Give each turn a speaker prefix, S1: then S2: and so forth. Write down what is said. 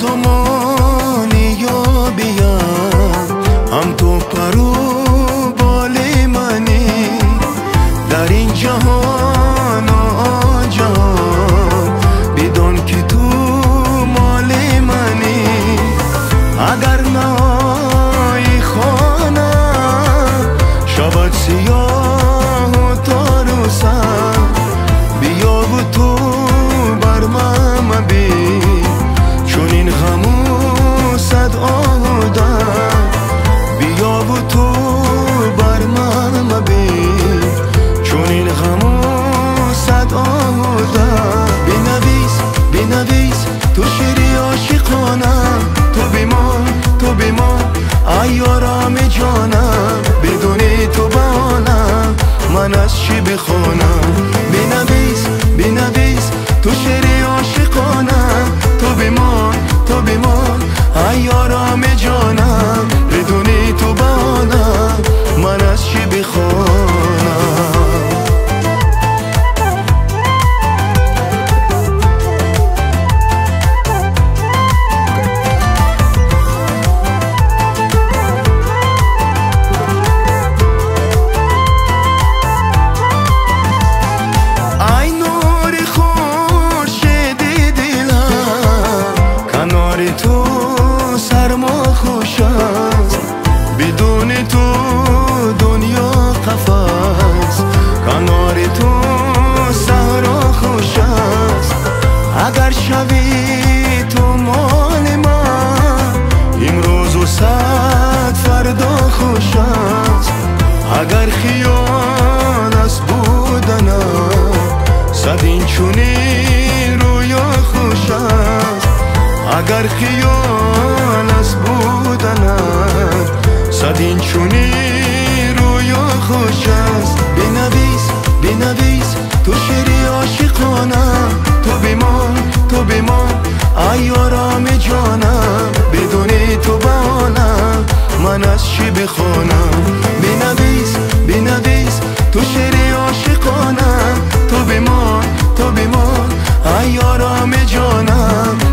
S1: زمانی یا بیام هم تو پرو بال منی در این جهان و آن جهان بدون که تو مال منی اگر نای خانم شود سیاه و تاروسم بیا و تو بر من مبین چون این غمو صد آهودم بیا و تو بر من مبین چون این غمو صد آهودم بنویس تو شعری عاشقانم تو بمان ای آرام جانم بدون تو بانم من از چی بخونم بنویس تو شعری عاشقانم تو بمان ای آرام جانم بدون تو بانم من از چی بخونم تو سرما خوش است بدون تو دنیا قفس کنار تو صحرا خوش است اگر شوی تو مال من امروز و صد فردا خوش است اگر خیال است بودنم صد این چونی رویا خوش است اگر خیال از بودنت صد این چونی رویا خوش است بنویس تو شعری عاشقانم تو بمان ای آرام جانم بدون تو بانم من از چی بخونم بنویس تو شعری عاشقانم تو بمان ای آرام جانم